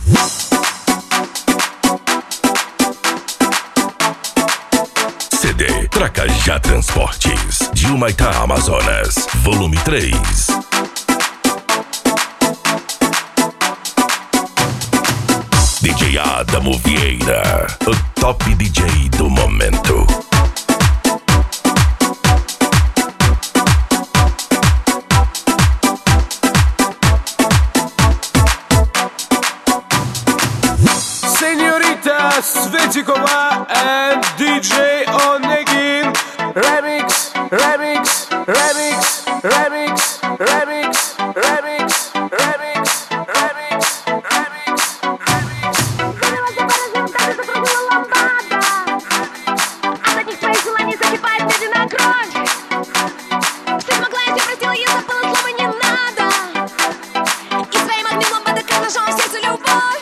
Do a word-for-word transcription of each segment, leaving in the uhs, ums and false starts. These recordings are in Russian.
C D Tracajá Transportes, de Humaitá, Amazonas, volume três. D J Adamo Vieira, o top D J do momento. Senoritas, Vetikova and D J Onegin. Remix, remix, remix, remix, remix, remix, remix, remix, remix, remix. От одних твоих желаний закипает медленная кровь. Ты смогла, я тебя простила, я забыла слова не надо. И своим огнем лампады, как ножом в сердце любовь.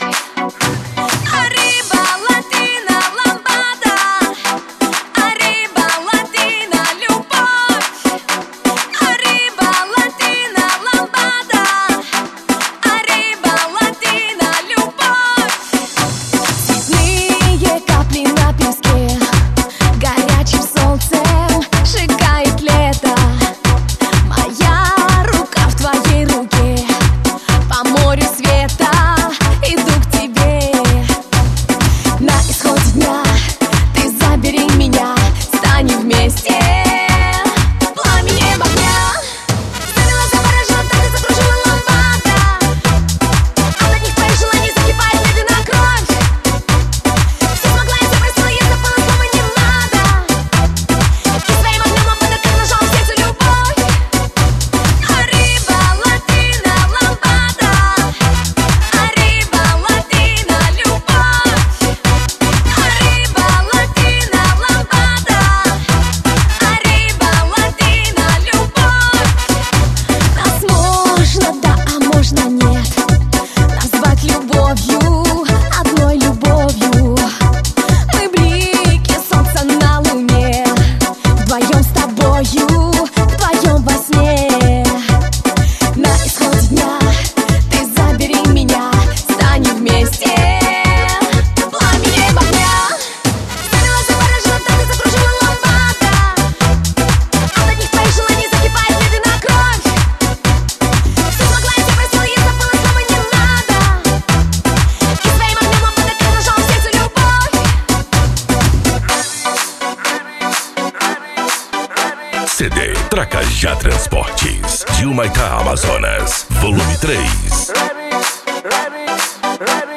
C D Tracajá Transportes, de Humaitá, Amazonas, volume três. Remix, remix, remix.